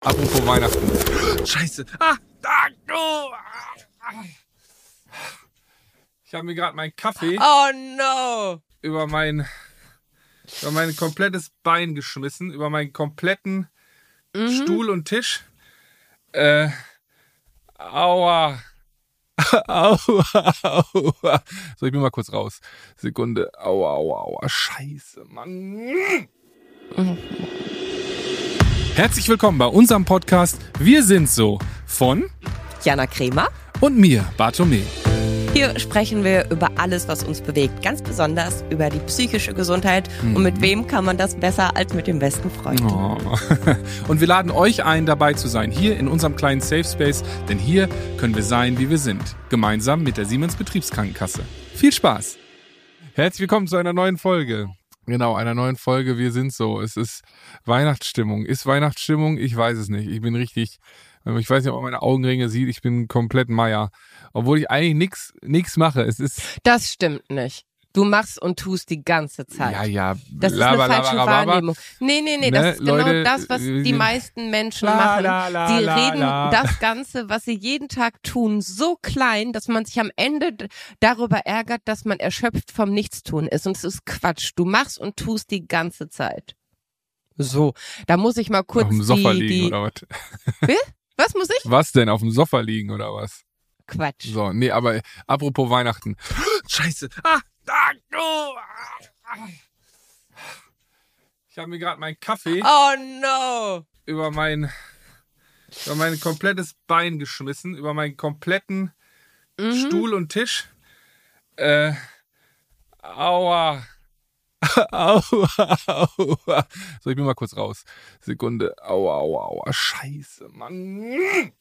Apropos Weihnachten. Scheiße. Ich habe mir gerade meinen Kaffee über mein komplettes Bein geschmissen, über meinen kompletten Stuhl und Tisch. Aua. Aua. So, ich bin mal kurz raus. Sekunde. Aua. Scheiße, Mann. Herzlich willkommen bei unserem Podcast Wir sind so von Jana Kremer und mir, Bartome. Hier sprechen wir über alles, was uns bewegt. Ganz besonders über die psychische Gesundheit. Und mit wem kann man das besser als mit dem besten Freund? Oh. Und wir laden euch ein, dabei zu sein, hier in unserem kleinen Safe Space. Denn hier können wir sein, wie wir sind. Gemeinsam mit der Siemens Betriebskrankenkasse. Viel Spaß! Herzlich willkommen zu einer neuen Folge. Genau, einer neuen Folge Wir sind so. Es ist Weihnachtsstimmung. Ist Weihnachtsstimmung? Ich weiß es nicht. Ich bin richtig... Ich weiß nicht, ob man meine Augenringe sieht. Ich bin komplett Meier. Obwohl ich eigentlich nix mache. Es ist. Das stimmt nicht. Du machst und tust die ganze Zeit. Ja. Das ist eine falsche Wahrnehmung. Nee. Das ist Leute, genau das, was die meisten Menschen machen. Sie reden das Ganze, was sie jeden Tag tun, so klein, dass man sich am Ende darüber ärgert, dass man erschöpft vom Nichtstun ist. Und es ist Quatsch. Du machst und tust die ganze Zeit. So, da muss ich mal kurz auf dem Sofa liegen oder was? Was muss ich? Was denn? Auf dem Sofa liegen oder was? Quatsch. So, nee, aber apropos Weihnachten. Scheiße. Ich habe mir gerade meinen Kaffee über mein komplettes Bein geschmissen, über meinen kompletten Stuhl und Tisch. Aua. Aua. So, ich bin mal kurz raus. Sekunde. Aua. Scheiße, Mann.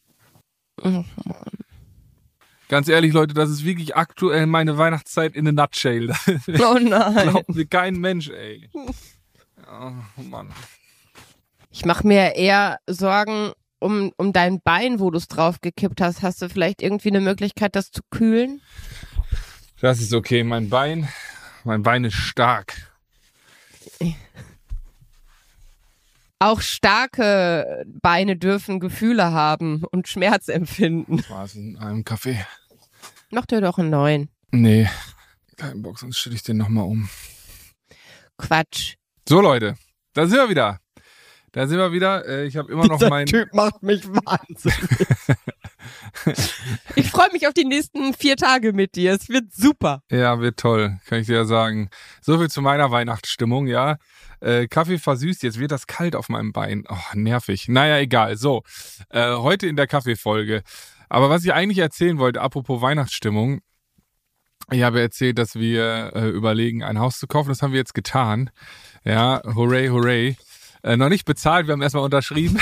Ganz ehrlich, Leute, das ist wirklich aktuell meine Weihnachtszeit in a nutshell. Oh nein. Glaubt mir kein Mensch, ey. Oh Mann. Ich mache mir eher Sorgen um dein Bein, wo du es draufgekippt hast. Hast du vielleicht irgendwie eine Möglichkeit, das zu kühlen? Das ist okay. Mein Bein ist stark. Auch starke Beine dürfen Gefühle haben und Schmerz empfinden. War es in einem Kaffee? Mach dir doch einen neuen. Nee, kein Bock, sonst stelle ich den nochmal um. Quatsch. So, Leute, da sind wir wieder. Ich habe immer noch Dieser Typ macht mich wahnsinnig. Ich freue mich auf die nächsten 4 Tage mit dir. Es wird super. Ja, wird toll, kann ich dir ja sagen. So viel zu meiner Weihnachtsstimmung, ja. Kaffee versüßt, jetzt wird das kalt auf meinem Bein. Oh, nervig. Naja, egal. So, heute in der Kaffeefolge. Aber was ich eigentlich erzählen wollte, apropos Weihnachtsstimmung, ich habe erzählt, dass wir überlegen, ein Haus zu kaufen. Das haben wir jetzt getan. Ja, hooray. Noch nicht bezahlt, wir haben erstmal unterschrieben.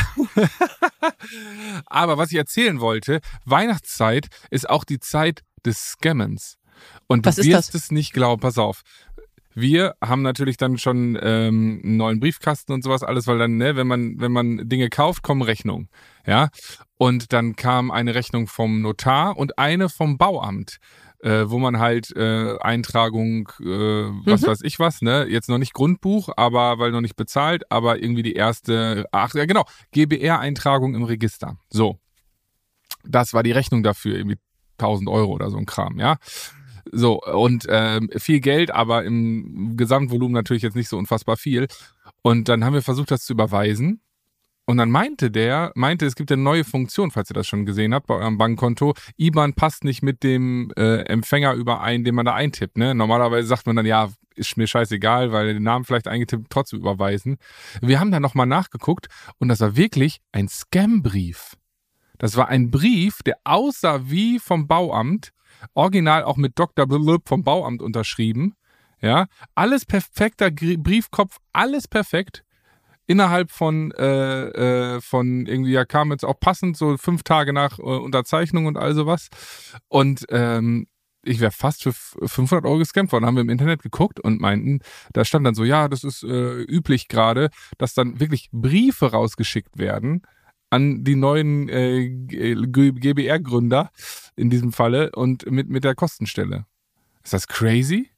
Aber was ich erzählen wollte, Weihnachtszeit ist auch die Zeit des Scammens. Und du wirst es nicht glauben, pass auf. Wir haben natürlich dann schon einen neuen Briefkasten und sowas alles, weil dann, wenn man Dinge kauft, kommen Rechnungen. Ja? Und dann kam eine Rechnung vom Notar und eine vom Bauamt. Wo man halt Eintragung, was weiß ich was, ne? Jetzt noch nicht Grundbuch, aber weil noch nicht bezahlt, aber irgendwie die erste, GBR-Eintragung im Register. So, das war die Rechnung dafür, irgendwie 1.000 Euro oder so ein Kram, ja. So, und viel Geld, aber im Gesamtvolumen natürlich jetzt nicht so unfassbar viel. Und dann haben wir versucht, das zu überweisen. Und dann meinte, es gibt eine neue Funktion, falls ihr das schon gesehen habt, bei eurem Bankkonto. IBAN passt nicht mit dem Empfänger überein, den man da eintippt. Ne? Normalerweise sagt man dann, ja, ist mir scheißegal, weil den Namen vielleicht eingetippt, trotzdem überweisen. Wir haben dann nochmal nachgeguckt und das war wirklich ein Scam-Brief. Das war ein Brief, der aussah wie vom Bauamt, original auch mit Dr. Blub vom Bauamt unterschrieben. Ja, alles perfekter Briefkopf, alles perfekt. Innerhalb von irgendwie, ja, kam jetzt auch passend, so 5 Tage nach Unterzeichnung und all sowas. Und ich wäre fast für 500 Euro gescampt worden. Haben wir im Internet geguckt und meinten, da stand dann so, ja, das ist üblich gerade, dass dann wirklich Briefe rausgeschickt werden an die neuen GBR-Gründer in diesem Falle und mit der Kostenstelle. Ist das crazy?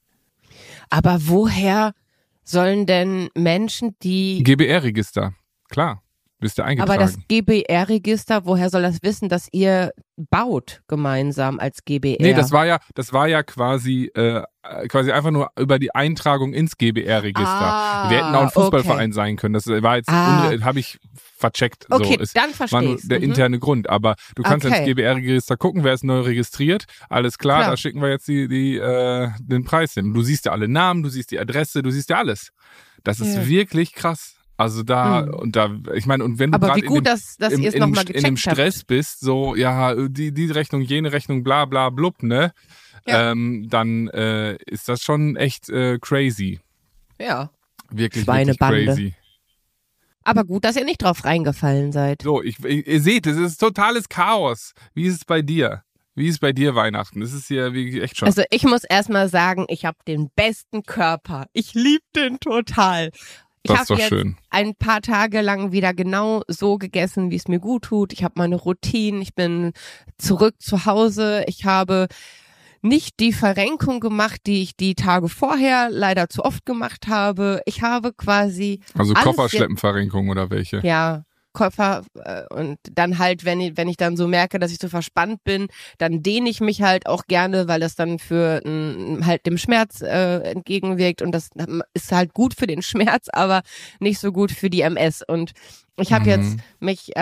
Aber woher sollen denn Menschen, die... GBR-Register, klar. bist du eingetragen. Aber das GBR-Register, woher soll das wissen, dass ihr baut gemeinsam als GBR? Nee, das war ja quasi einfach nur über die Eintragung ins GBR-Register. Wir hätten auch ein Fußballverein sein können. Das war jetzt, habe ich vercheckt. Okay, so. dann verstehe war nur der interne Grund. Aber du kannst ins GBR-Register gucken, wer ist neu registriert. Alles klar, da schicken wir jetzt den Preis hin. Du siehst ja alle Namen, du siehst die Adresse, du siehst ja alles. Das ist wirklich krass. Also ich meine, und wenn du gerade in dem Stress bist, so, ja, die Rechnung, jene Rechnung, bla bla blub, ne? Ja. Dann ist das schon echt crazy. Ja. Wirklich crazy. Aber gut, dass ihr nicht drauf reingefallen seid. So, ihr seht, es ist totales Chaos. Wie ist es bei dir? Wie ist bei dir Weihnachten? Das ist hier wirklich echt schon. Also ich muss erstmal sagen, ich habe den besten Körper. Ich liebe den total. Ich habe jetzt ein paar Tage lang wieder genau so gegessen, wie es mir gut tut. Ich habe meine Routine, ich bin zurück zu Hause. Ich habe nicht die Verrenkung gemacht, die ich die Tage vorher leider zu oft gemacht habe. Ich habe quasi also Kofferschleppenverrenkung oder welche? Ja, Koffer und dann halt, wenn ich dann so merke, dass ich so verspannt bin, dann dehne ich mich halt auch gerne, weil das dann für halt dem Schmerz entgegenwirkt und das ist halt gut für den Schmerz, aber nicht so gut für die MS. Und ich habe jetzt mich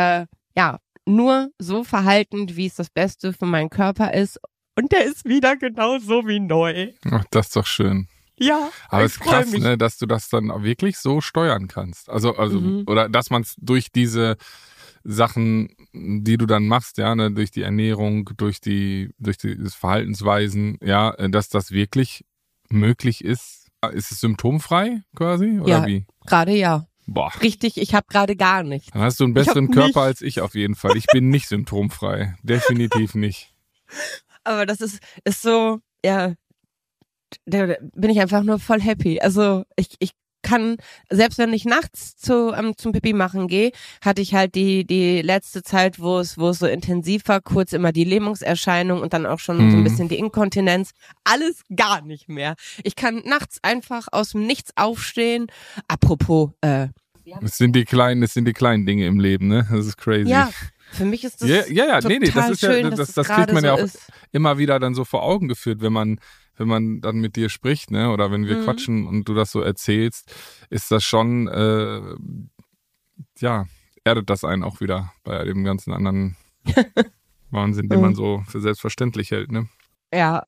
nur so verhalten, wie es das Beste für meinen Körper ist und der ist wieder genauso wie neu. Ach, das ist doch schön. Ja, aber es ist krass, ne, dass du das dann auch wirklich so steuern kannst. Also oder dass man es durch diese Sachen, die du dann machst, ja, ne, durch die Ernährung, durch die Verhaltensweisen, ja, dass das wirklich möglich ist. Ist es symptomfrei quasi oder wie? Gerade ja. Boah. Richtig, ich habe gerade gar nichts. Dann hast du einen besseren Körper als ich auf jeden Fall. Ich bin nicht symptomfrei, definitiv nicht. Aber das ist so, ja. Da bin ich einfach nur voll happy. Also ich kann, selbst wenn ich nachts zum Pipi machen gehe, hatte ich halt die letzte Zeit, wo es so intensiv war, kurz immer die Lähmungserscheinung und dann auch schon so ein bisschen die Inkontinenz. Alles gar nicht mehr. Ich kann nachts einfach aus dem Nichts aufstehen. Apropos, das sind die kleinen Dinge im Leben, ne? Das ist crazy. Ja. Für mich ist das total das ist schön, das kriegt man ja auch immer wieder dann so vor Augen geführt, wenn man dann mit dir spricht, ne, oder wenn wir quatschen und du das so erzählst, ist das schon, erdet das einen auch wieder bei dem ganzen anderen Wahnsinn, den man so für selbstverständlich hält, ne? Ja,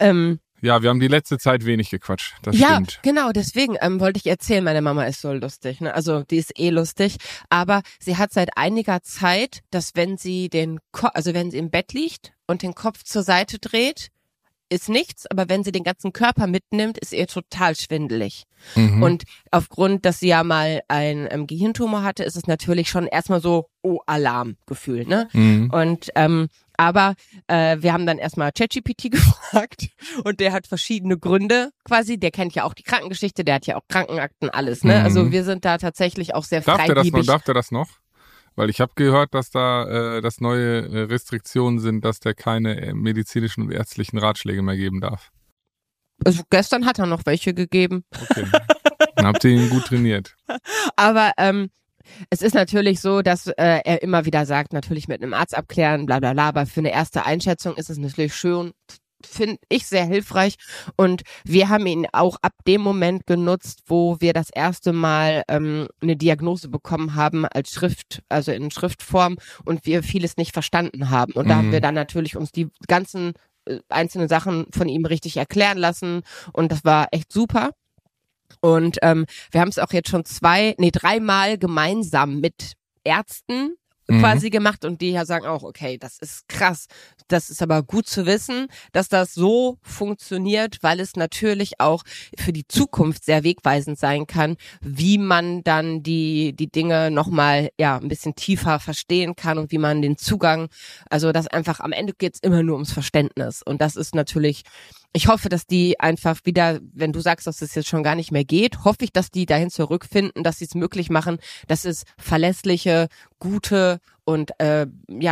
ja, wir haben die letzte Zeit wenig gequatscht, das stimmt. Ja, genau, deswegen wollte ich erzählen, meine Mama ist so lustig, ne? Also die ist lustig, aber sie hat seit einiger Zeit, dass wenn sie wenn sie im Bett liegt und den Kopf zur Seite dreht, ist nichts, aber wenn sie den ganzen Körper mitnimmt, ist ihr total schwindelig. Und aufgrund, dass sie ja mal ein Gehirntumor hatte, ist es natürlich schon erstmal so, Alarmgefühl, ne? Und aber wir haben dann erstmal ChatGPT gefragt und der hat verschiedene Gründe quasi. Der kennt ja auch die Krankengeschichte, der hat ja auch Krankenakten, alles, ne? Also wir sind da tatsächlich auch sehr freigebig. Darf der das noch? Weil ich habe gehört, dass da dass neue Restriktionen sind, dass der keine medizinischen und ärztlichen Ratschläge mehr geben darf. Also gestern hat er noch welche gegeben. Okay. Dann habt ihr ihn gut trainiert. Aber es ist natürlich so, dass er immer wieder sagt, natürlich mit einem Arzt abklären, bla bla bla, aber für eine erste Einschätzung ist es natürlich schön, finde ich sehr hilfreich und wir haben ihn auch ab dem Moment genutzt, wo wir das erste Mal eine Diagnose bekommen haben als also in Schriftform und wir vieles nicht verstanden haben und da haben wir dann natürlich uns die ganzen einzelnen Sachen von ihm richtig erklären lassen und das war echt super und wir haben es auch jetzt schon 3 Mal gemeinsam mit Ärzten quasi gemacht und die ja sagen auch, okay, das ist krass, das ist aber gut zu wissen, dass das so funktioniert, weil es natürlich auch für die Zukunft sehr wegweisend sein kann, wie man dann die Dinge nochmal ein bisschen tiefer verstehen kann und wie man den Zugang, also das einfach am Ende geht's immer nur ums Verständnis und das ist natürlich, ich hoffe, dass die einfach wieder, wenn du sagst, dass es jetzt schon gar nicht mehr geht, hoffe ich, dass die dahin zurückfinden, dass sie es möglich machen, dass es verlässliche, gute und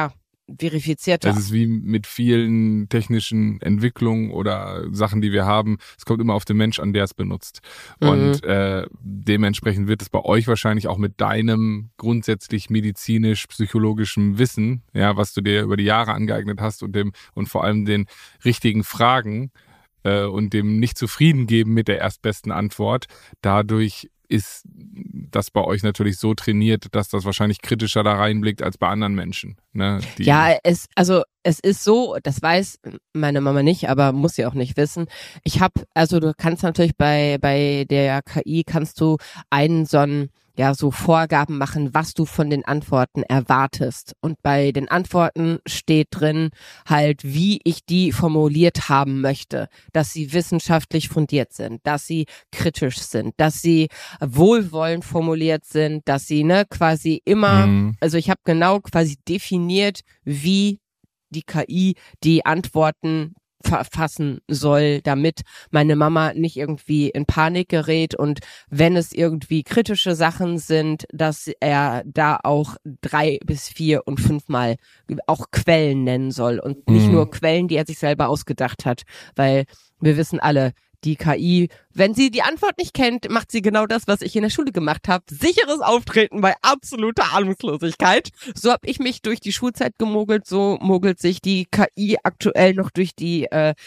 verifizierter. Das ist wie mit vielen technischen Entwicklungen oder Sachen, die wir haben. Es kommt immer auf den Mensch an, der es benutzt. Und dementsprechend wird es bei euch wahrscheinlich auch mit deinem grundsätzlich medizinisch-psychologischen Wissen, ja, was du dir über die Jahre angeeignet hast und vor allem den richtigen Fragen und dem nicht zufrieden geben mit der erstbesten Antwort, dadurch ist das bei euch natürlich so trainiert, dass das wahrscheinlich kritischer da reinblickt als bei anderen Menschen. Ne? Es ist so, das weiß meine Mama nicht, aber muss sie auch nicht wissen. Du kannst natürlich bei der KI kannst du so Vorgaben machen, was du von den Antworten erwartest. Und bei den Antworten steht drin halt, wie ich die formuliert haben möchte, dass sie wissenschaftlich fundiert sind, dass sie kritisch sind, dass sie wohlwollend formuliert sind, dass sie quasi immer, also ich habe genau quasi definiert, wie die KI die Antworten verfassen soll, damit meine Mama nicht irgendwie in Panik gerät und wenn es irgendwie kritische Sachen sind, dass er da auch 3 bis 4 und 5 Mal auch Quellen nennen soll und nicht nur Quellen, die er sich selber ausgedacht hat, weil wir wissen alle, die KI, wenn sie die Antwort nicht kennt, macht sie genau das, was ich in der Schule gemacht habe. Sicheres Auftreten bei absoluter Ahnungslosigkeit. So habe ich mich durch die Schulzeit gemogelt, so mogelt sich die KI aktuell noch durch die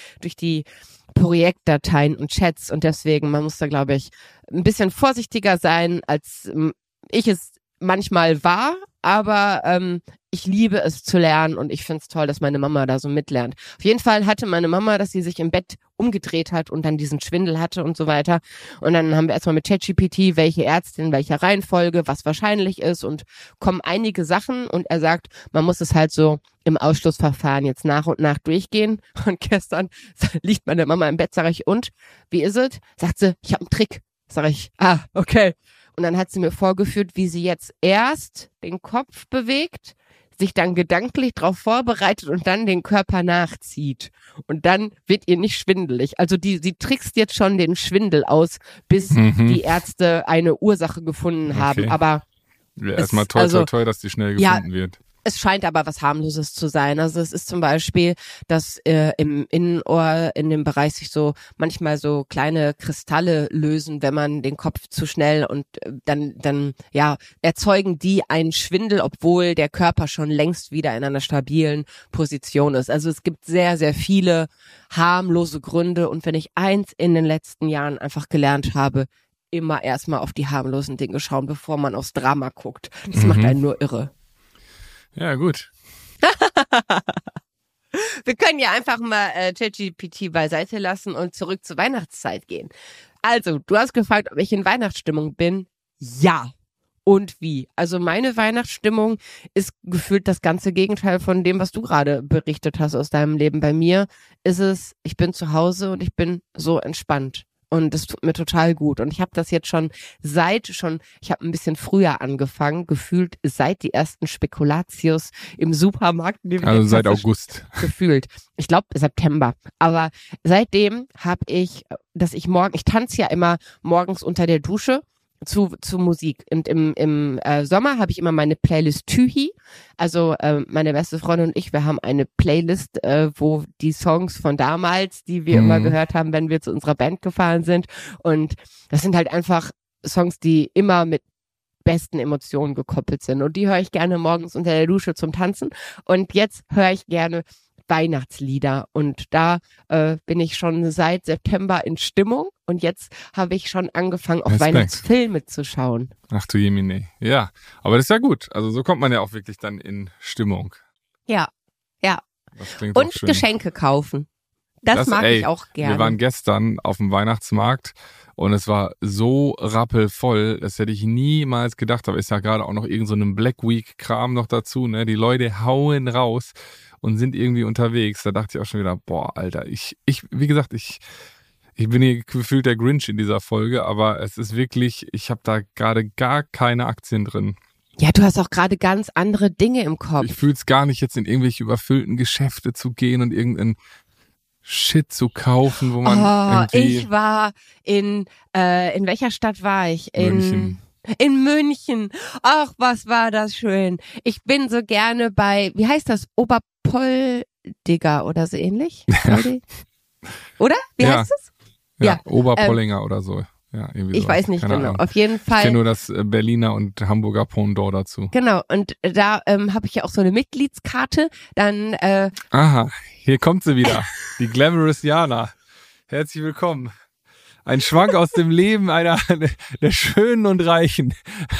Projektdateien und Chats und deswegen, man muss da, glaube ich, ein bisschen vorsichtiger sein, als ich es manchmal war, aber ich liebe es zu lernen und ich finde es toll, dass meine Mama da so mitlernt. Auf jeden Fall hatte meine Mama, dass sie sich im Bett umgedreht hat und dann diesen Schwindel hatte und so weiter. Und dann haben wir erstmal mit ChatGPT, welche Ärztin, welcher Reihenfolge, was wahrscheinlich ist und kommen einige Sachen und er sagt, man muss es halt so im Ausschlussverfahren jetzt nach und nach durchgehen. Und gestern liegt meine Mama im Bett, sage ich, und, wie ist es? Sagt sie, ich habe einen Trick. Sag ich, okay. Und dann hat sie mir vorgeführt, wie sie jetzt erst den Kopf bewegt, sich dann gedanklich darauf vorbereitet und dann den Körper nachzieht. Und dann wird ihr nicht schwindelig. Also sie trickst jetzt schon den Schwindel aus, bis die Ärzte eine Ursache gefunden haben. Aber erstmal toll, dass die schnell gefunden wird. Es scheint aber was Harmloses zu sein. Also es ist zum Beispiel, dass im Innenohr in dem Bereich sich so manchmal so kleine Kristalle lösen, wenn man den Kopf zu schnell und dann erzeugen die einen Schwindel, obwohl der Körper schon längst wieder in einer stabilen Position ist. Also es gibt sehr, sehr viele harmlose Gründe und wenn ich eins in den letzten Jahren einfach gelernt habe, immer erstmal auf die harmlosen Dinge schauen, bevor man aufs Drama guckt. Das macht einen nur irre. Ja, gut. Wir können ja einfach mal ChatGPT beiseite lassen und zurück zur Weihnachtszeit gehen. Also, du hast gefragt, ob ich in Weihnachtsstimmung bin. Ja. Und wie? Also meine Weihnachtsstimmung ist gefühlt das ganze Gegenteil von dem, was du gerade berichtet hast aus deinem Leben. Bei mir ist es, ich bin zu Hause und ich bin so entspannt. Und das tut mir total gut. Und ich habe das jetzt ich habe ein bisschen früher angefangen, gefühlt seit die ersten Spekulatius im Supermarkt. Also seit August. Gefühlt. Ich glaube September. Aber seitdem habe ich, ich tanze ja immer morgens unter der Dusche zu Musik. Und im Sommer habe ich immer meine Playlist Tühi. Also meine beste Freundin und ich, wir haben eine Playlist, wo die Songs von damals, die wir immer gehört haben, wenn wir zu unserer Band gefahren sind. Und das sind halt einfach Songs, die immer mit besten Emotionen gekoppelt sind. Und die höre ich gerne morgens unter der Dusche zum Tanzen. Und jetzt höre ich gerne Weihnachtslieder und da bin ich schon seit September in Stimmung und jetzt habe ich schon angefangen, auch Weihnachtsfilme zu schauen. Ach du Jemine. Ja, aber das ist ja gut. Also so kommt man ja auch wirklich dann in Stimmung. Ja. Das klingt und auch schön. Geschenke kaufen. Das mag ich auch gerne. Wir waren gestern auf dem Weihnachtsmarkt und es war so rappelvoll, das hätte ich niemals gedacht. Aber ist ja gerade auch noch irgend so ein Black Week-Kram noch dazu, ne? Die Leute hauen raus und sind irgendwie unterwegs. Da dachte ich auch schon wieder, boah, Alter, wie gesagt, ich bin hier gefühlt der Grinch in dieser Folge, aber es ist wirklich, ich habe da gerade gar keine Aktien drin. Ja, du hast auch gerade ganz andere Dinge im Kopf. Ich fühle es gar nicht, jetzt in irgendwelche überfüllten Geschäfte zu gehen und irgendeinen Shit zu kaufen, wo man irgendwie... Ich war in welcher Stadt war ich? München. In München. Ach, was war das schön. Ich bin so gerne bei, wie heißt das? Oberpoldiger oder so ähnlich? Oder? Wie heißt es? Ja, Oberpollinger oder so. Ja, irgendwie ich weiß nicht genau. Auf jeden Fall. Ich kenne nur das Berliner und Hamburger Pendant dazu. Genau. Und da habe ich ja auch so eine Mitgliedskarte. Dann. Aha, hier kommt sie wieder. Die Glamorous Jana. Herzlich willkommen. Ein Schwank aus dem Leben einer der Schönen und Reichen.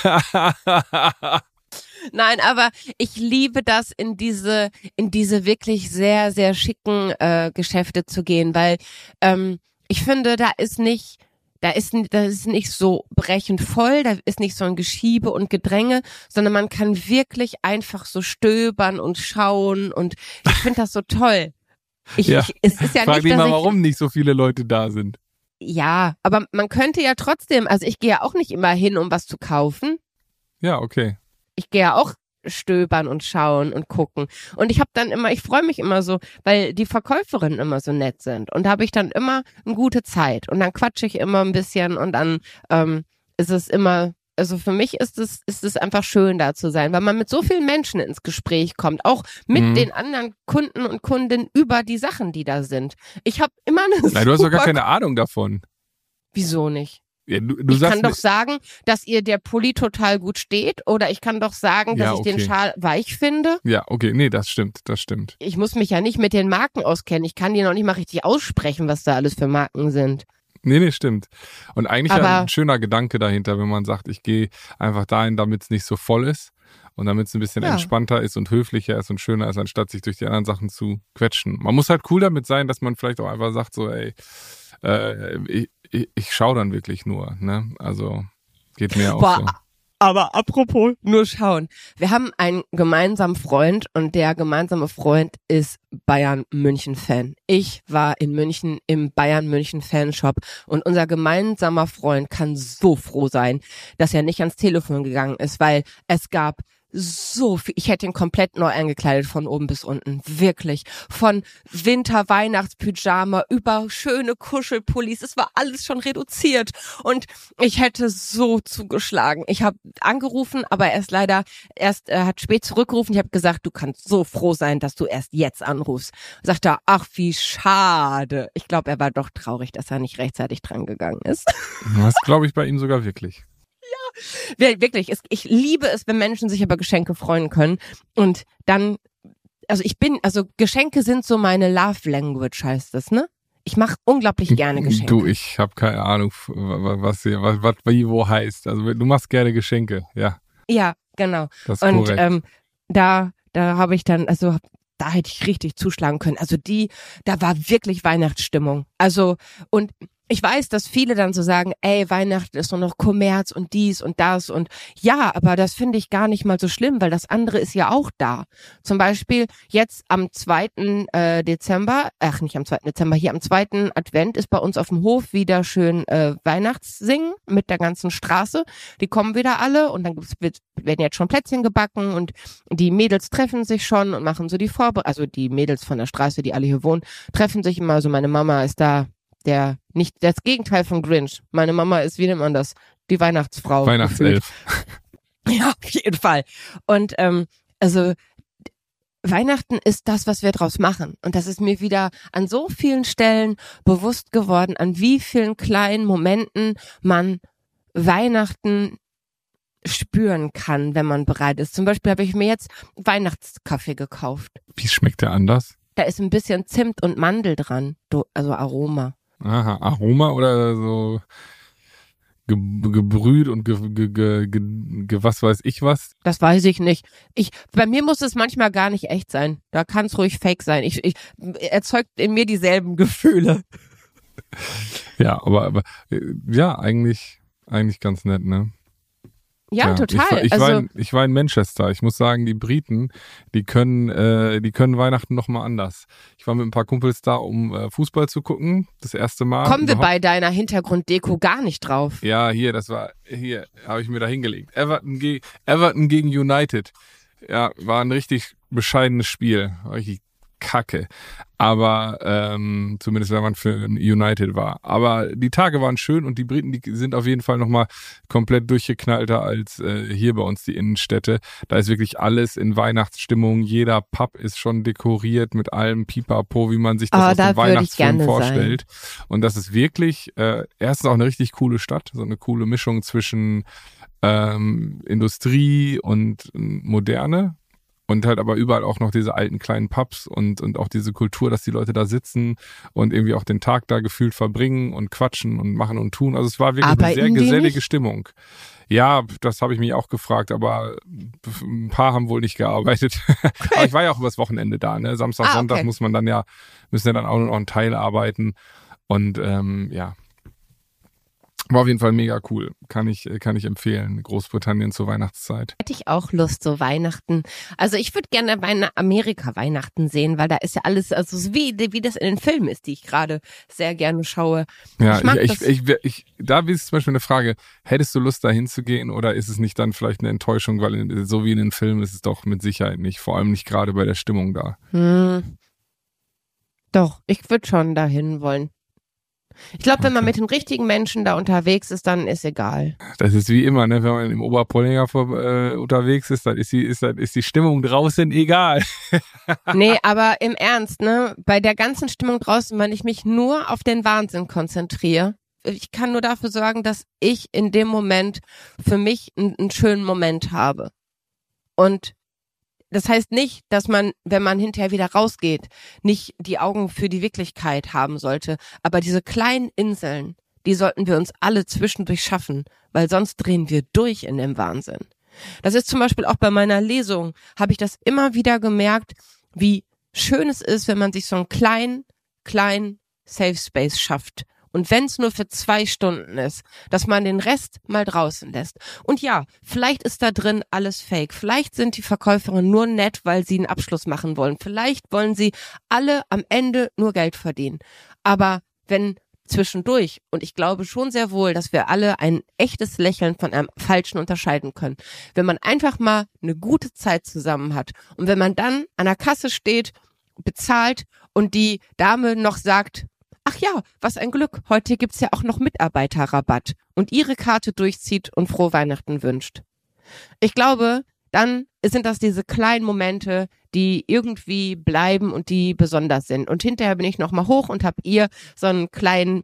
Nein, aber ich liebe das, in diese wirklich sehr, sehr schicken Geschäfte zu gehen, weil ich finde, da ist nicht so brechend voll, da ist nicht so ein Geschiebe und Gedränge, sondern man kann wirklich einfach so stöbern und schauen und ich finde das so toll. Es ist ja frag dich mal, warum nicht so viele Leute da sind. Ja, aber man könnte ja trotzdem, also ich gehe ja auch nicht immer hin, um was zu kaufen. Ja, okay. Ich gehe ja auch stöbern und schauen und gucken. Und ich freue mich immer so, weil die Verkäuferinnen immer so nett sind. Und da habe ich dann immer eine gute Zeit. Und dann quatsche ich immer ein bisschen und dann ist es immer, also für mich ist es einfach schön, da zu sein, weil man mit so vielen Menschen ins Gespräch kommt, auch mit den anderen Kunden und Kundinnen über die Sachen, die da sind. Ich habe immer eine Nein, du hast doch gar keine Ahnung davon. Wieso nicht? Ja, du ich sagst kann doch sagen, dass ihr der Pulli total gut steht oder ich kann doch sagen, dass ich den Schal weich finde. Ja, okay, nee, das stimmt. Ich muss mich ja nicht mit den Marken auskennen. Ich kann die noch nicht mal richtig aussprechen, was da alles für Marken sind. Nee, stimmt. Und eigentlich ein schöner Gedanke dahinter, wenn man sagt, ich gehe einfach dahin, damit es nicht so voll ist und damit es ein bisschen entspannter ist und höflicher ist und schöner ist, anstatt sich durch die anderen Sachen zu quetschen. Man muss halt cool damit sein, dass man vielleicht auch einfach sagt so, ey, ich schaue dann wirklich nur, ne? Also geht mir auch so. Aber apropos nur schauen. Wir haben einen gemeinsamen Freund und der gemeinsame Freund ist Bayern-München-Fan. Ich war in München im Bayern-München-Fanshop und unser gemeinsamer Freund kann so froh sein, dass er nicht ans Telefon gegangen ist, weil es gab so viel. Ich hätte ihn komplett neu eingekleidet von oben bis unten. Wirklich. Von Winter-Weihnachts-Pyjama über schöne Kuschelpullis. Es war alles schon reduziert. Und ich hätte so zugeschlagen. Ich habe angerufen, aber er hat spät zurückgerufen. Ich habe gesagt, du kannst so froh sein, dass du erst jetzt anrufst. Sagt er, ach, wie schade. Ich glaube, er war doch traurig, dass er nicht rechtzeitig dran gegangen ist. Das glaube ich bei ihm sogar wirklich. Wirklich, ich liebe es, wenn Menschen sich über Geschenke freuen können und dann, also Geschenke sind so meine Love Language, heißt das, ne? Ich mache unglaublich gerne Geschenke. Du, ich habe keine Ahnung, was wie wo heißt. Also du machst gerne Geschenke, ja. Ja, genau. Das ist korrekt. Und da habe ich dann, also da hätte ich richtig zuschlagen können. Also da war wirklich Weihnachtsstimmung. Also und ich weiß, dass viele dann so sagen, ey, Weihnachten ist nur noch Kommerz und dies und das und ja, aber das finde ich gar nicht mal so schlimm, weil das andere ist ja auch da. Zum Beispiel jetzt am 2. Dezember, nicht am 2. Dezember, hier am 2. Advent ist bei uns auf dem Hof wieder schön Weihnachtssingen mit der ganzen Straße. Die kommen wieder alle und dann werden jetzt schon Plätzchen gebacken und die Mädels treffen sich schon und machen so die also die Mädels von der Straße, die alle hier wohnen, treffen sich immer. Also meine Mama ist da nicht das Gegenteil von Grinch. Meine Mama ist, wie nennt man das? Die Weihnachtsfrau. Weihnachtself. Ja, auf jeden Fall. Und also Weihnachten ist das, was wir draus machen. Und das ist mir wieder an so vielen Stellen bewusst geworden, an wie vielen kleinen Momenten man Weihnachten spüren kann, wenn man bereit ist. Zum Beispiel habe ich mir jetzt Weihnachtskaffee gekauft. Wie schmeckt der anders? Da ist ein bisschen Zimt und Mandel dran, also Aroma. Aha, Aroma oder so gebrüht und was weiß ich was? Das weiß ich nicht. Bei mir muss es manchmal gar nicht echt sein. Da kann es ruhig fake sein. Erzeugt in mir dieselben Gefühle. Ja, aber ja, eigentlich ganz nett, ne? Ja, total. Ich war in Manchester. Ich muss sagen, die Briten, die können Weihnachten noch mal anders. Ich war mit ein paar Kumpels da, um Fußball zu gucken. Das erste Mal. Kommen wir bei deiner Hintergrunddeko gar nicht drauf. Ja, hier habe ich mir da hingelegt. Everton gegen United. Ja, war ein richtig bescheidenes Spiel. Richtig kacke. Aber zumindest wenn man für United war. Aber die Tage waren schön und die Briten, die sind auf jeden Fall nochmal komplett durchgeknallter als hier bei uns die Innenstädte. Da ist wirklich alles in Weihnachtsstimmung. Jeder Pub ist schon dekoriert mit allem Pipapo, wie man sich das aus dem Weihnachtsfilm vorstellt. Und das ist wirklich erstens auch eine richtig coole Stadt. So eine coole Mischung zwischen Industrie und Moderne. Und halt aber überall auch noch diese alten kleinen Pubs und auch diese Kultur, dass die Leute da sitzen und irgendwie auch den Tag da gefühlt verbringen und quatschen und machen und tun. Also es war wirklich eine sehr gesellige Stimmung. Ja, das habe ich mich auch gefragt, aber ein paar haben wohl nicht gearbeitet. Aber ich war ja auch übers Wochenende da, ne? Samstag, Sonntag müssen ja dann auch noch einen Teil arbeiten. Und ja. War auf jeden Fall mega cool. Kann ich empfehlen. Großbritannien zur Weihnachtszeit. Hätte ich auch Lust, so Weihnachten. Also ich würde gerne Amerika Weihnachten sehen, weil da ist ja alles, also so wie das in den Filmen ist, die ich gerade sehr gerne schaue. Ja, da ist zum Beispiel eine Frage, hättest du Lust, da hinzugehen oder ist es nicht dann vielleicht eine Enttäuschung, weil so wie in den Filmen ist es doch mit Sicherheit nicht, vor allem nicht gerade bei der Stimmung da. Doch, ich würde schon dahin wollen. Ich glaube, wenn man mit den richtigen Menschen da unterwegs ist, dann ist egal. Das ist wie immer, ne? Wenn man im Oberpollinger unterwegs ist, dann ist die Stimmung draußen egal. Nee, aber im Ernst, ne? Bei der ganzen Stimmung draußen, wenn ich mich nur auf den Wahnsinn konzentriere, ich kann nur dafür sorgen, dass ich in dem Moment für mich einen schönen Moment habe. Und das heißt nicht, dass man, wenn man hinterher wieder rausgeht, nicht die Augen für die Wirklichkeit haben sollte. Aber diese kleinen Inseln, die sollten wir uns alle zwischendurch schaffen, weil sonst drehen wir durch in dem Wahnsinn. Das ist zum Beispiel auch bei meiner Lesung, habe ich das immer wieder gemerkt, wie schön es ist, wenn man sich so einen kleinen Safe Space schafft. Und wenn es nur für 2 Stunden ist, dass man den Rest mal draußen lässt. Und ja, vielleicht ist da drin alles fake. Vielleicht sind die Verkäuferinnen nur nett, weil sie einen Abschluss machen wollen. Vielleicht wollen sie alle am Ende nur Geld verdienen. Aber wenn zwischendurch, und ich glaube schon sehr wohl, dass wir alle ein echtes Lächeln von einem falschen unterscheiden können. Wenn man einfach mal eine gute Zeit zusammen hat und wenn man dann an der Kasse steht, bezahlt und die Dame noch sagt, ach ja, was ein Glück, heute gibt's ja auch noch Mitarbeiterrabatt und ihre Karte durchzieht und frohe Weihnachten wünscht. Ich glaube, dann sind das diese kleinen Momente, die irgendwie bleiben und die besonders sind. Und hinterher bin ich nochmal hoch und habe ihr so einen kleinen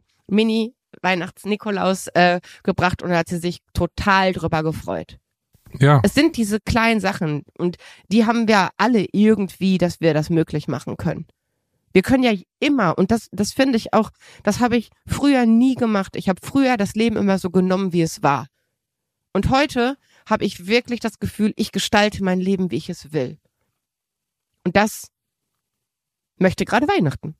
Mini-Weihnachts-Nikolaus gebracht und da hat sie sich total drüber gefreut. Ja. Es sind diese kleinen Sachen und die haben wir alle irgendwie, dass wir das möglich machen können. Wir können ja immer, und das finde ich auch, das habe ich früher nie gemacht. Ich habe früher das Leben immer so genommen, wie es war. Und heute habe ich wirklich das Gefühl, ich gestalte mein Leben, wie ich es will. Und das möchte gerade Weihnachten.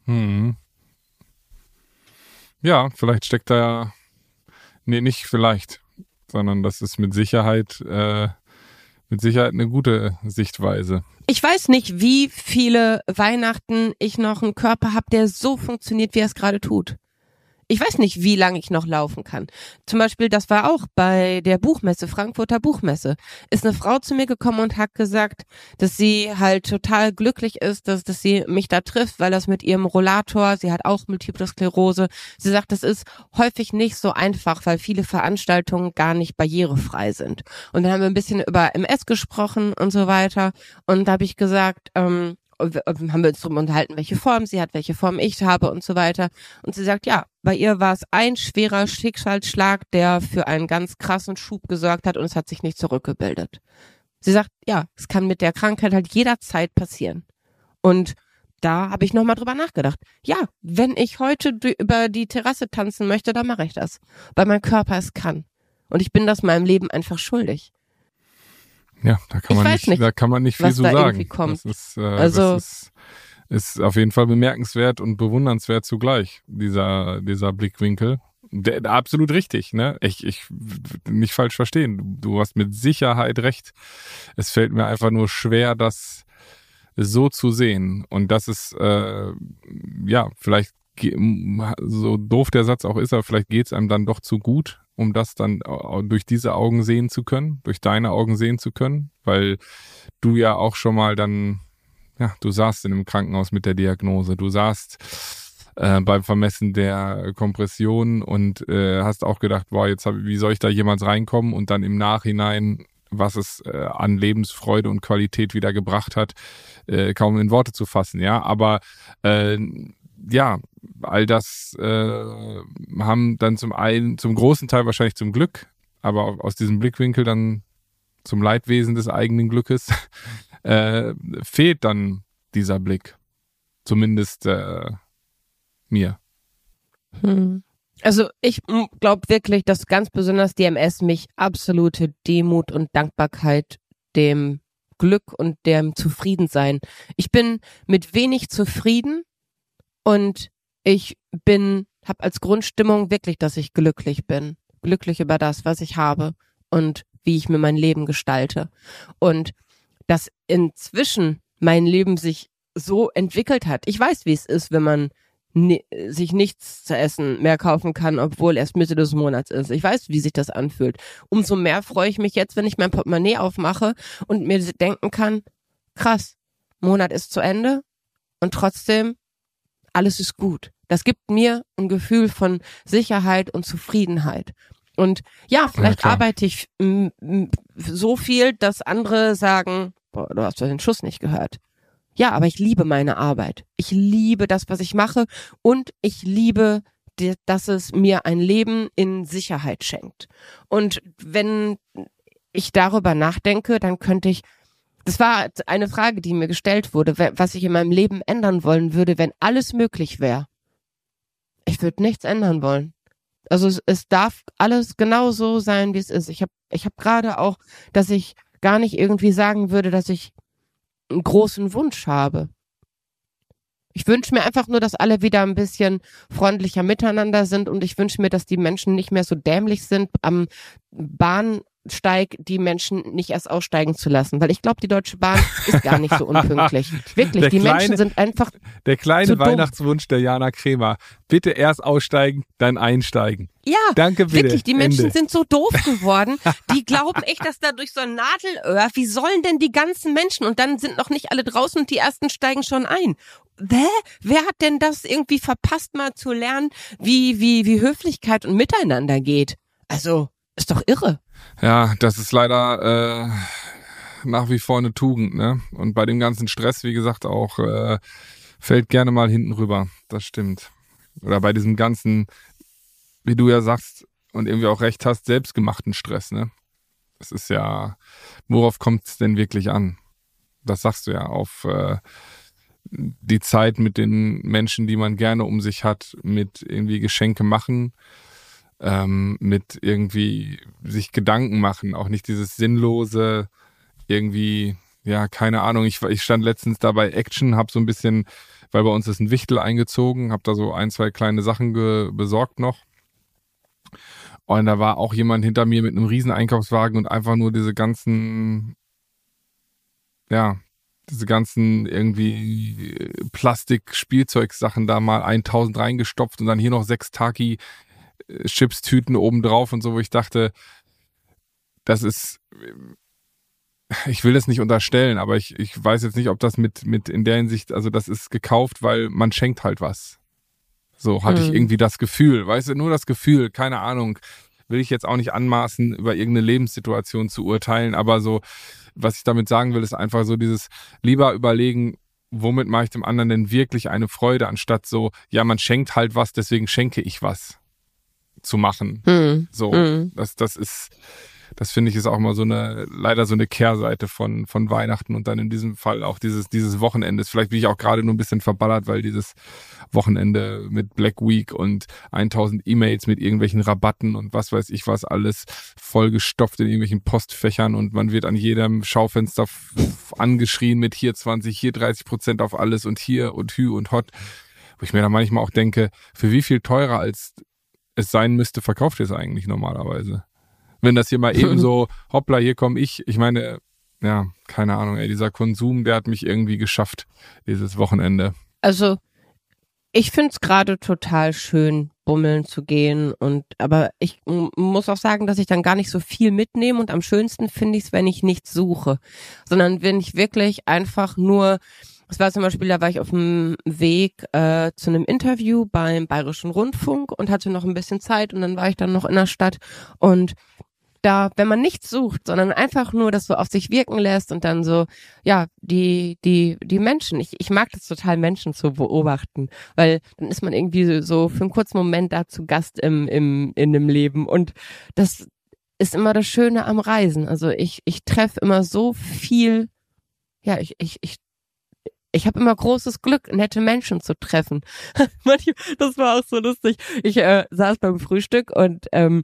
Ja, vielleicht steckt da nicht vielleicht, sondern das ist mit Sicherheit eine gute Sichtweise. Ich weiß nicht, wie viele Weihnachten ich noch einen Körper habe, der so funktioniert, wie er es gerade tut. Ich weiß nicht, wie lange ich noch laufen kann. Zum Beispiel, das war auch bei der Buchmesse, Frankfurter Buchmesse, ist eine Frau zu mir gekommen und hat gesagt, dass sie halt total glücklich ist, dass sie mich da trifft, weil das mit ihrem Rollator, sie hat auch Multiple Sklerose, sie sagt, das ist häufig nicht so einfach, weil viele Veranstaltungen gar nicht barrierefrei sind. Und dann haben wir ein bisschen über MS gesprochen und so weiter und da habe ich gesagt, haben wir uns drum unterhalten, welche Form sie hat, welche Form ich habe und so weiter. Und sie sagt, ja, bei ihr war es ein schwerer Schicksalsschlag, der für einen ganz krassen Schub gesorgt hat und es hat sich nicht zurückgebildet. Sie sagt, ja, es kann mit der Krankheit halt jederzeit passieren. Und da habe ich nochmal drüber nachgedacht. Ja, wenn ich heute über die Terrasse tanzen möchte, dann mache ich das, weil mein Körper es kann. Und ich bin das meinem Leben einfach schuldig. Ja, da kann man nicht viel so sagen. Das ist auf jeden Fall bemerkenswert und bewundernswert zugleich, dieser Blickwinkel. Der absolut richtig, ne? Ich nicht falsch verstehen. Du hast mit Sicherheit recht. Es fällt mir einfach nur schwer, das so zu sehen. Und das ist, vielleicht, so doof der Satz auch ist, aber vielleicht geht's einem dann doch zu gut, um das dann durch diese Augen sehen zu können, durch deine Augen sehen zu können, weil du ja auch schon mal dann du saßt in einem Krankenhaus mit der Diagnose, du saßt beim Vermessen der Kompression und hast auch gedacht, boah, wie soll ich da jemals reinkommen? Und dann im Nachhinein, was es an Lebensfreude und Qualität wieder gebracht hat, kaum in Worte zu fassen, ja. Aber all das haben dann zum großen Teil wahrscheinlich zum Glück, aber aus diesem Blickwinkel dann zum Leidwesen des eigenen Glückes fehlt dann dieser Blick. Zumindest mir. Also ich glaube wirklich, dass ganz besonders die MS mich absolute Demut und Dankbarkeit dem Glück und dem Zufriedensein. Ich bin mit wenig zufrieden und ich habe als Grundstimmung wirklich, dass ich glücklich bin. Glücklich über das, was ich habe und wie ich mir mein Leben gestalte. Und dass inzwischen mein Leben sich so entwickelt hat. Ich weiß, wie es ist, wenn man sich nichts zu essen mehr kaufen kann, obwohl erst Mitte des Monats ist. Ich weiß, wie sich das anfühlt. Umso mehr freue ich mich jetzt, wenn ich mein Portemonnaie aufmache und mir denken kann, krass, Monat ist zu Ende und trotzdem alles ist gut. Das gibt mir ein Gefühl von Sicherheit und Zufriedenheit. Und ja, vielleicht arbeite ich so viel, dass andere sagen, boah, du hast doch den Schuss nicht gehört. Ja, aber ich liebe meine Arbeit. Ich liebe das, was ich mache und ich liebe, dass es mir ein Leben in Sicherheit schenkt. Und wenn ich darüber nachdenke, dann könnte ich, das war eine Frage, die mir gestellt wurde, was ich in meinem Leben ändern wollen würde, wenn alles möglich wäre. Ich würde nichts ändern wollen. Also es darf alles genau so sein, wie es ist. Ich hab gerade auch, dass ich gar nicht irgendwie sagen würde, dass ich einen großen Wunsch habe. Ich wünsche mir einfach nur, dass alle wieder ein bisschen freundlicher miteinander sind und ich wünsche mir, dass die Menschen nicht mehr so dämlich sind, am Bahnsteig die Menschen nicht erst aussteigen zu lassen, weil ich glaube, die Deutsche Bahn ist gar nicht so unpünktlich. Wirklich, Menschen sind einfach der kleine Weihnachtswunsch der Jana Kremer. Bitte erst aussteigen, dann einsteigen. Ja, danke, bitte. Wirklich, die Menschen sind so doof geworden. Die glauben echt, dass da durch so ein Nadelöhr, wie sollen denn die ganzen Menschen? Und dann sind noch nicht alle draußen und die ersten steigen schon ein. Wer hat denn das irgendwie verpasst, mal zu lernen, wie Höflichkeit und Miteinander geht? Also, ist doch irre. Ja, das ist leider nach wie vor eine Tugend, ne? Und bei dem ganzen Stress, wie gesagt, auch fällt gerne mal hinten rüber. Das stimmt. Oder bei diesem ganzen, wie du ja sagst und irgendwie auch recht hast, selbstgemachten Stress, ne? Das ist ja, worauf kommt es denn wirklich an? Das sagst du ja, auf die Zeit mit den Menschen, die man gerne um sich hat, mit irgendwie Geschenke machen, mit irgendwie sich Gedanken machen, auch nicht dieses sinnlose irgendwie, ja, keine Ahnung, ich stand letztens da bei Action, hab so ein bisschen, weil bei uns ist ein Wichtel eingezogen, hab da so 1, 2 kleine Sachen besorgt noch. Und da war auch jemand hinter mir mit einem riesen Einkaufswagen und einfach nur diese ganzen irgendwie Plastik-Spielzeugsachen da mal 1000 reingestopft und dann hier noch 6 Taki-Chips-Tüten obendrauf und so, wo ich dachte, das ist, ich will das nicht unterstellen, aber ich weiß jetzt nicht, ob das mit in der Hinsicht, also das ist gekauft, weil man schenkt halt was. So hatte ich irgendwie das Gefühl, weißt du, nur das Gefühl, keine Ahnung, will ich jetzt auch nicht anmaßen, über irgendeine Lebenssituation zu urteilen, aber so, was ich damit sagen will, ist einfach so dieses lieber überlegen, womit mache ich dem anderen denn wirklich eine Freude, anstatt so, ja, man schenkt halt was, deswegen schenke ich was zu machen. So, das ist, das finde ich ist auch immer so leider so eine Kehrseite von Weihnachten und dann in diesem Fall auch dieses Wochenende. Vielleicht bin ich auch gerade nur ein bisschen verballert, weil dieses Wochenende mit Black Week und 1000 E-Mails mit irgendwelchen Rabatten und was weiß ich was alles vollgestopft in irgendwelchen Postfächern und man wird an jedem Schaufenster angeschrien mit hier 20, hier 30% auf alles und hier und hü und hot. Wo ich mir dann manchmal auch denke, für wie viel teurer als es sein müsste, verkauft ihr es eigentlich normalerweise? Wenn das hier mal eben so, hoppla, hier komme ich. Ich meine, ja, keine Ahnung, ey, dieser Konsum, der hat mich irgendwie geschafft, dieses Wochenende. Also, ich find's gerade total schön, bummeln zu gehen aber ich muss auch sagen, dass ich dann gar nicht so viel mitnehme und am schönsten finde ich es, wenn ich nichts suche, sondern wenn ich wirklich einfach nur Es war zum Beispiel, da war ich auf dem Weg zu einem Interview beim Bayerischen Rundfunk und hatte noch ein bisschen Zeit und dann war ich dann noch in der Stadt und da, wenn man nichts sucht, sondern einfach nur das so auf sich wirken lässt und dann so, ja, die Menschen, ich mag das total, Menschen zu beobachten, weil dann ist man irgendwie so für einen kurzen Moment da zu Gast in dem Leben und das ist immer das Schöne am Reisen. Also ich treffe immer so viel, ja, ich habe immer großes Glück, nette Menschen zu treffen. Das war auch so lustig. Ich saß beim Frühstück und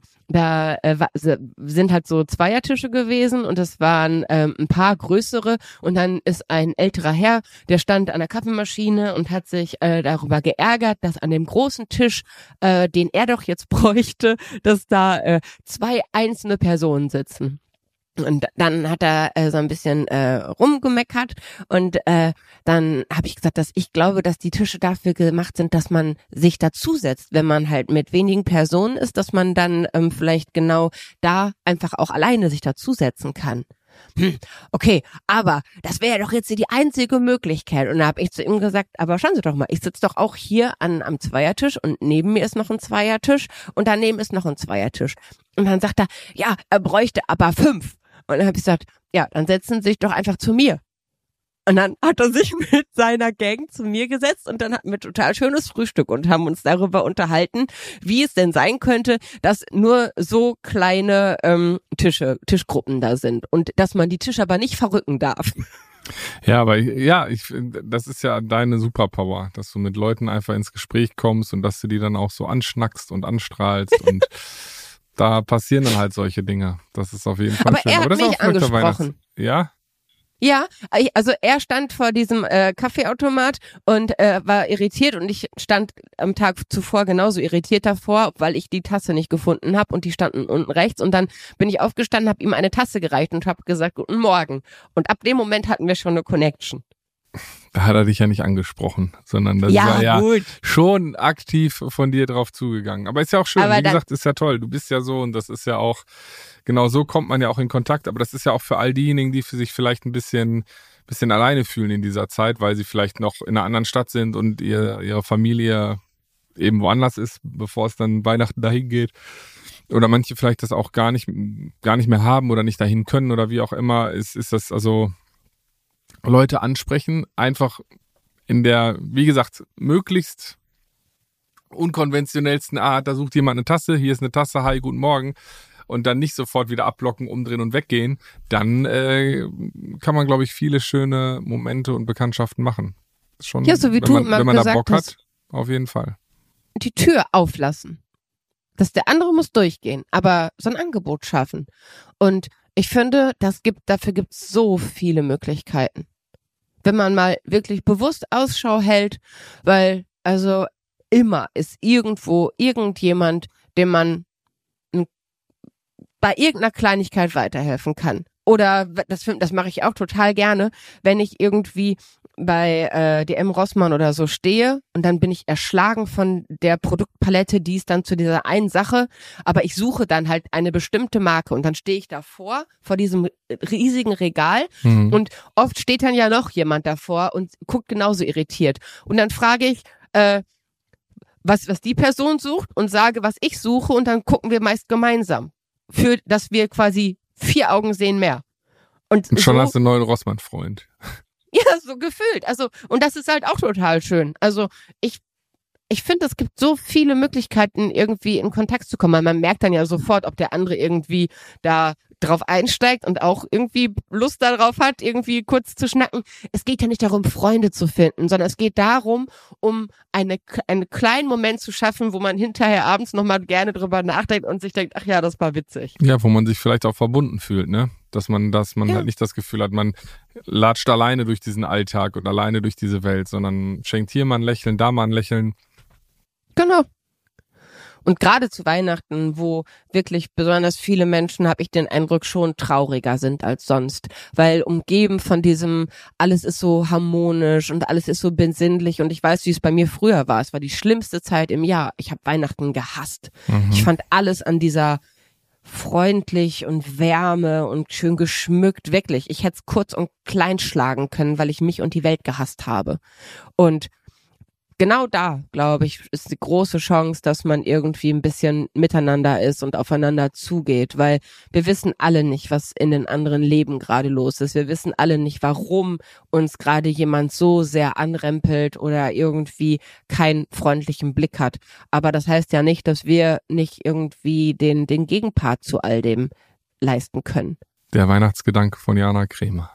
da sind halt so Zweiertische gewesen und es waren ein paar größere und dann ist ein älterer Herr, der stand an der Kaffeemaschine und hat sich darüber geärgert, dass an dem großen Tisch, den er doch jetzt bräuchte, dass da 2 einzelne Personen sitzen. Und dann hat er so ein bisschen rumgemeckert und dann habe ich gesagt, dass ich glaube, dass die Tische dafür gemacht sind, dass man sich dazusetzt, wenn man halt mit wenigen Personen ist, dass man dann vielleicht genau da einfach auch alleine sich dazusetzen kann. Okay, aber das wäre ja doch jetzt die einzige Möglichkeit. Und da habe ich zu ihm gesagt, aber schauen Sie doch mal, ich sitze doch auch hier am Zweiertisch und neben mir ist noch ein Zweiertisch und daneben ist noch ein Zweiertisch. Und dann sagt er, ja, er bräuchte aber 5. Und dann habe ich gesagt, ja, dann setzen Sie sich doch einfach zu mir. Und dann hat er sich mit seiner Gang zu mir gesetzt und dann hatten wir total schönes Frühstück und haben uns darüber unterhalten, wie es denn sein könnte, dass nur so kleine Tischgruppen da sind und dass man die Tische aber nicht verrücken darf. Ja, aber das ist ja deine Superpower, dass du mit Leuten einfach ins Gespräch kommst und dass du die dann auch so anschnackst und anstrahlst und da passieren dann halt solche Dinge. Das ist auf jeden Fall aber schön. Er hat aber das mich angesprochen. Ja? Ja, also er stand vor diesem Kaffeeautomat und war irritiert und ich stand am Tag zuvor genauso irritiert davor, weil ich die Tasse nicht gefunden habe und die standen unten rechts und dann bin ich aufgestanden, habe ihm eine Tasse gereicht und habe gesagt, guten Morgen. Und ab dem Moment hatten wir schon eine Connection. Da hat er dich ja nicht angesprochen, sondern das war ja schon aktiv von dir drauf zugegangen. Aber ist ja auch schön, wie gesagt, ist ja toll. Du bist ja so und das ist ja auch, genau so kommt man ja auch in Kontakt. Aber das ist ja auch für all diejenigen, die für sich vielleicht ein bisschen alleine fühlen in dieser Zeit, weil sie vielleicht noch in einer anderen Stadt sind und ihre Familie eben woanders ist, bevor es dann Weihnachten dahin geht. Oder manche vielleicht das auch gar nicht mehr haben oder nicht dahin können oder wie auch immer, ist das also Leute ansprechen, einfach in der, wie gesagt, möglichst unkonventionellsten Art. Da sucht jemand eine Tasse, hier ist eine Tasse, hi, guten Morgen. Und dann nicht sofort wieder abblocken, umdrehen und weggehen. Dann kann man, glaube ich, viele schöne Momente und Bekanntschaften machen. Schon, ja, so wie wenn man da Bock hat, auf jeden Fall. Die Tür auflassen. Der andere muss durchgehen, aber so ein Angebot schaffen. Und ich finde, dafür gibt's so viele Möglichkeiten. Wenn man mal wirklich bewusst Ausschau hält, weil also immer ist irgendwo irgendjemand, dem man bei irgendeiner Kleinigkeit weiterhelfen kann. Oder das mache ich auch total gerne, wenn ich irgendwie bei DM Rossmann oder so stehe und dann bin ich erschlagen von der Produktpalette, die ist dann zu dieser einen Sache, aber ich suche dann halt eine bestimmte Marke und dann stehe ich davor, vor diesem riesigen Regal und oft steht dann ja noch jemand davor und guckt genauso irritiert und dann frage ich, was die Person sucht und sage, was ich suche und dann gucken wir meist gemeinsam, für dass wir quasi 4 Augen sehen mehr. Und schon so, hast du einen neuen Rossmann-Freund. Ja, so gefühlt. Also, und das ist halt auch total schön. Also, ich finde, es gibt so viele Möglichkeiten, irgendwie in Kontakt zu kommen. Man merkt dann ja sofort, ob der andere irgendwie da drauf einsteigt und auch irgendwie Lust darauf hat, irgendwie kurz zu schnacken. Es geht ja nicht darum, Freunde zu finden, sondern es geht darum, um einen kleinen Moment zu schaffen, wo man hinterher abends nochmal gerne drüber nachdenkt und sich denkt, ach ja, das war witzig. Ja, wo man sich vielleicht auch verbunden fühlt, ne? Dass man halt nicht das Gefühl hat, man latscht alleine durch diesen Alltag und alleine durch diese Welt, sondern schenkt hier mal ein Lächeln, da mal ein Lächeln. Genau. Und gerade zu Weihnachten, wo wirklich besonders viele Menschen, habe ich den Eindruck, schon trauriger sind als sonst, weil umgeben von diesem, alles ist so harmonisch und alles ist so besinnlich und ich weiß, wie es bei mir früher war. Es war die schlimmste Zeit im Jahr. Ich habe Weihnachten gehasst. Ich fand alles an dieser freundlich und Wärme und schön geschmückt, wirklich. Ich hätte es kurz und klein schlagen können, weil ich mich und die Welt gehasst habe. Und genau da, glaube ich, ist die große Chance, dass man irgendwie ein bisschen miteinander ist und aufeinander zugeht, weil wir wissen alle nicht, was in den anderen Leben gerade los ist. Wir wissen alle nicht, warum uns gerade jemand so sehr anrempelt oder irgendwie keinen freundlichen Blick hat. Aber das heißt ja nicht, dass wir nicht irgendwie den Gegenpart zu all dem leisten können. Der Weihnachtsgedanke von Jana Kremer.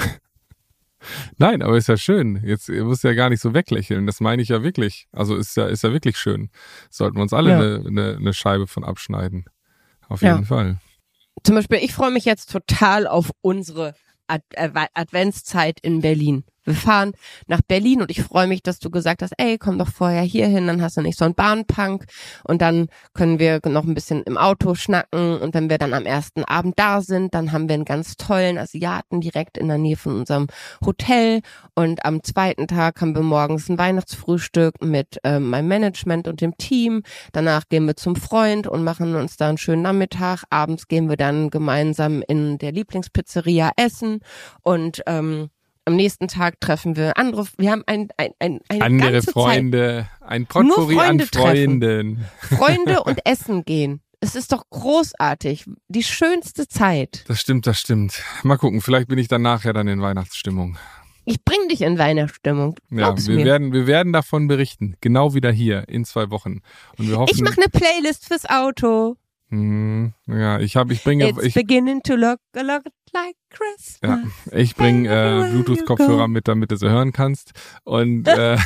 Nein, aber ist ja schön. Jetzt musst du ja gar nicht so weglächeln. Das meine ich ja wirklich. Also ist ja wirklich schön. Sollten wir uns alle eine Scheibe von abschneiden. Auf jeden Fall. Zum Beispiel, ich freue mich jetzt total auf unsere Adventszeit in Berlin. Wir fahren nach Berlin und ich freue mich, dass du gesagt hast, ey, komm doch vorher hier hin, dann hast du nicht so einen Bahnpunk und dann können wir noch ein bisschen im Auto schnacken und wenn wir dann am ersten Abend da sind, dann haben wir einen ganz tollen Asiaten direkt in der Nähe von unserem Hotel und am zweiten Tag haben wir morgens ein Weihnachtsfrühstück mit meinem Management und dem Team. Danach gehen wir zum Freund und machen uns da einen schönen Nachmittag. Abends gehen wir dann gemeinsam in der Lieblingspizzeria essen und am nächsten Tag treffen wir andere. Wir haben eine andere ganze Freunde, Zeit ein Potpourri an Freunden. Freunde und essen gehen. Es ist doch großartig. Die schönste Zeit. Das stimmt. Mal gucken, vielleicht bin ich dann nachher dann in Weihnachtsstimmung. Ich bring dich in Weihnachtsstimmung. Ja, wir werden davon berichten. Genau wieder hier in 2 Wochen. Und wir hoffen, ich mache eine Playlist fürs Auto. Ja, ich bringe. It's beginning to look a lot like Christmas. Ja, ich bringe Bluetooth-Kopfhörer mit, damit du sie hören kannst. Und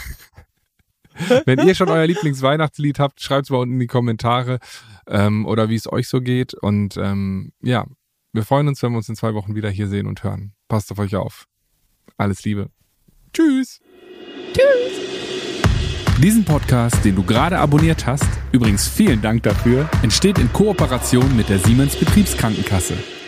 wenn ihr schon euer Lieblingsweihnachtslied habt, schreibt es mal unten in die Kommentare oder wie es euch so geht. Und ja, wir freuen uns, wenn wir uns in 2 Wochen wieder hier sehen und hören. Passt auf euch auf. Alles Liebe. Tschüss. Tschüss. Diesen Podcast, den du gerade abonniert hast, übrigens vielen Dank dafür, entsteht in Kooperation mit der Siemens Betriebskrankenkasse.